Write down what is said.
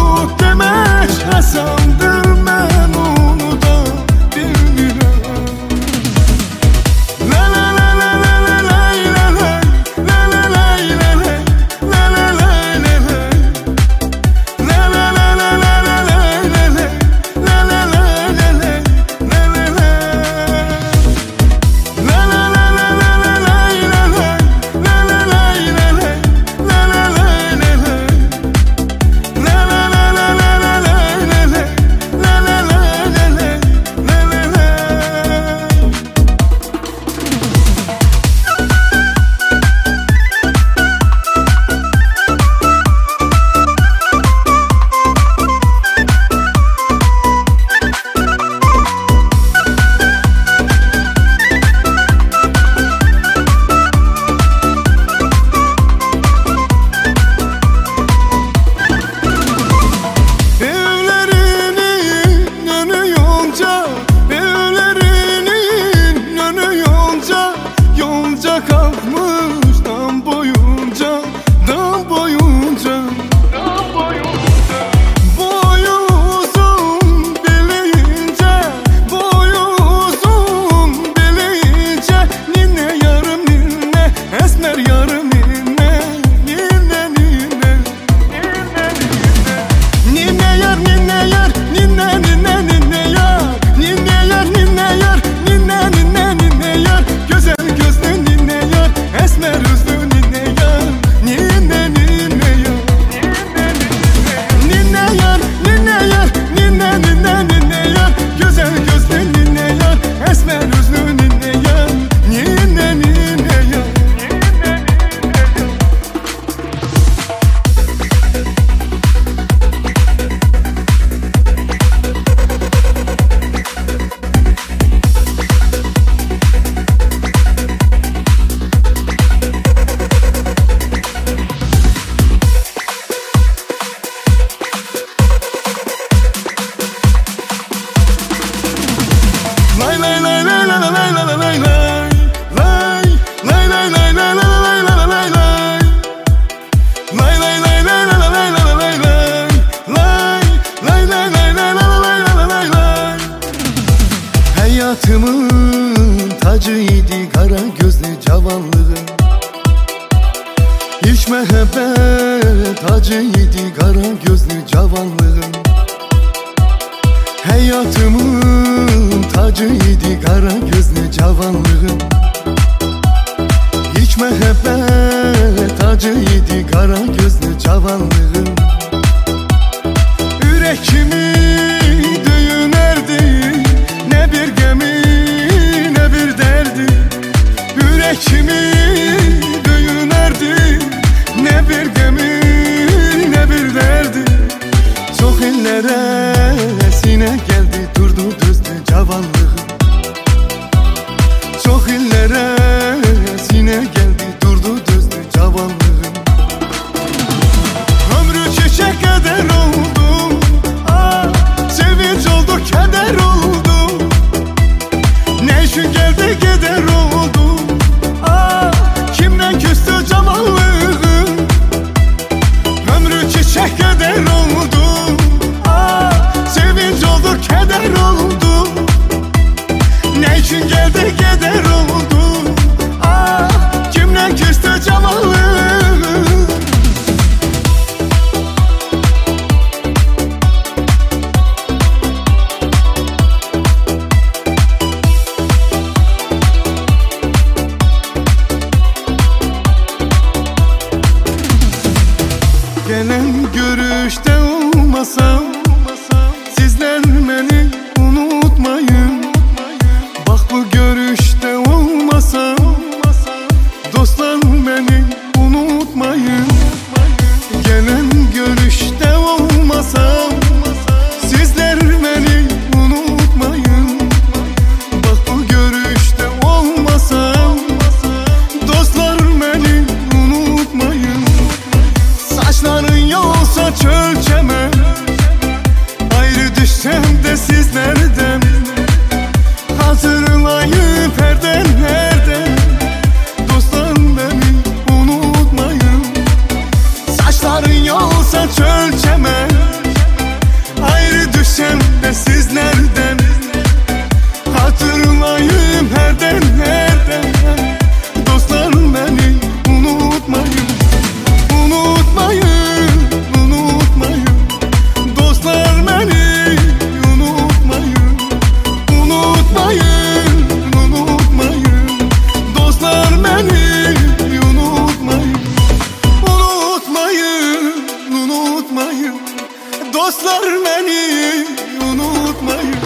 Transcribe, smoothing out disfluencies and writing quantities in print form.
demək asandır, mən onu da bilmirəm. La la la la la la la la la la la la la la la la la Hayatımın tacıydı kara gözlü cavanlığım. İlk mehabbet acıydı kara gözlü cavanlığım. Hayatımın tacıydı kara gözlü cavanlığım. İlk mehabbet acıydı kara gözlü cavanlığım. Ürek kimi döyünerdi, ne bir gemi ne bir derdi. Ürek kimi döyünerdi, ne bir gemi ne bir derdi. Çok illere sine geldi, durdu düzdü cavanlığım. Çok illere sine geldi, durdu düzdü cavanlığım. Ömrü çiçek eder oldu, sevinç oldu keder oldu. Ne işin geldi gider oldu, kimden küstü cavanlığım. Ömrü çiçek eder oldu, beni unutmayın.